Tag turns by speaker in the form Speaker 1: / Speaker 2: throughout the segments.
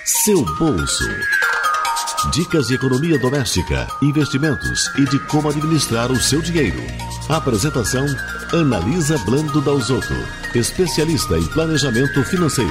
Speaker 1: Seu bolso. Dicas de economia doméstica, investimentos e de como administrar o seu dinheiro. Apresentação: Analisa Blando Dalzotto, especialista em planejamento financeiro.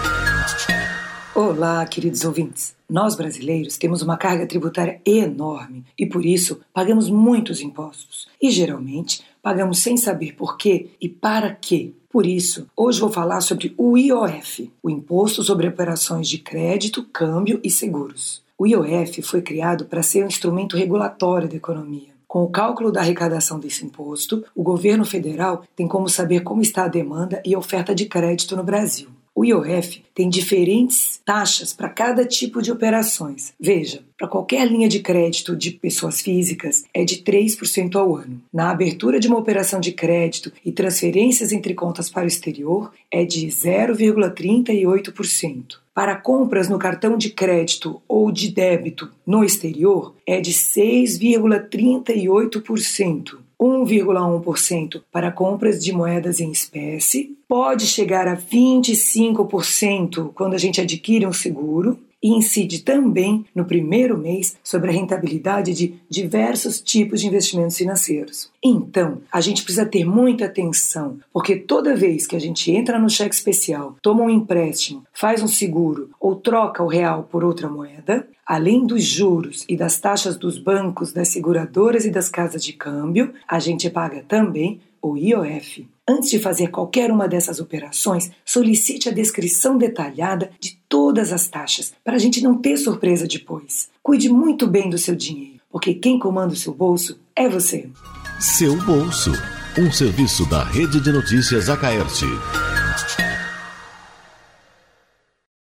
Speaker 2: Olá, queridos ouvintes. Nós brasileiros temos uma carga tributária enorme e por isso pagamos muitos impostos. E geralmente pagamos sem saber por quê e para quê. Por isso, hoje vou falar sobre o IOF, o Imposto sobre Operações de Crédito, Câmbio e Seguros. O IOF foi criado para ser um instrumento regulatório da economia. Com o cálculo da arrecadação desse imposto, o governo federal tem como saber como está a demanda e a oferta de crédito no Brasil. O IOF tem diferentes taxas para cada tipo de operações. Veja, para qualquer linha de crédito de pessoas físicas é de 3% ao ano. Na abertura de uma operação de crédito e transferências entre contas para o exterior é de 0,38%. Para compras no cartão de crédito ou de débito no exterior é de 6,38%. 1,1% para compras de moedas em espécie, pode chegar a 25% quando a gente adquire um seguro e incide também no primeiro mês sobre a rentabilidade de diversos tipos de investimentos financeiros. Então, a gente precisa ter muita atenção, porque toda vez que a gente entra no cheque especial, toma um empréstimo, faz um seguro ou troca o real por outra moeda, além dos juros e das taxas dos bancos, das seguradoras e das casas de câmbio, a gente paga também o IOF. Antes de fazer qualquer uma dessas operações, solicite a descrição detalhada de todas as taxas, para a gente não ter surpresa depois. Cuide muito bem do seu dinheiro, porque quem comanda o seu bolso é você.
Speaker 1: Seu bolso, um serviço da Rede de Notícias Acaerte.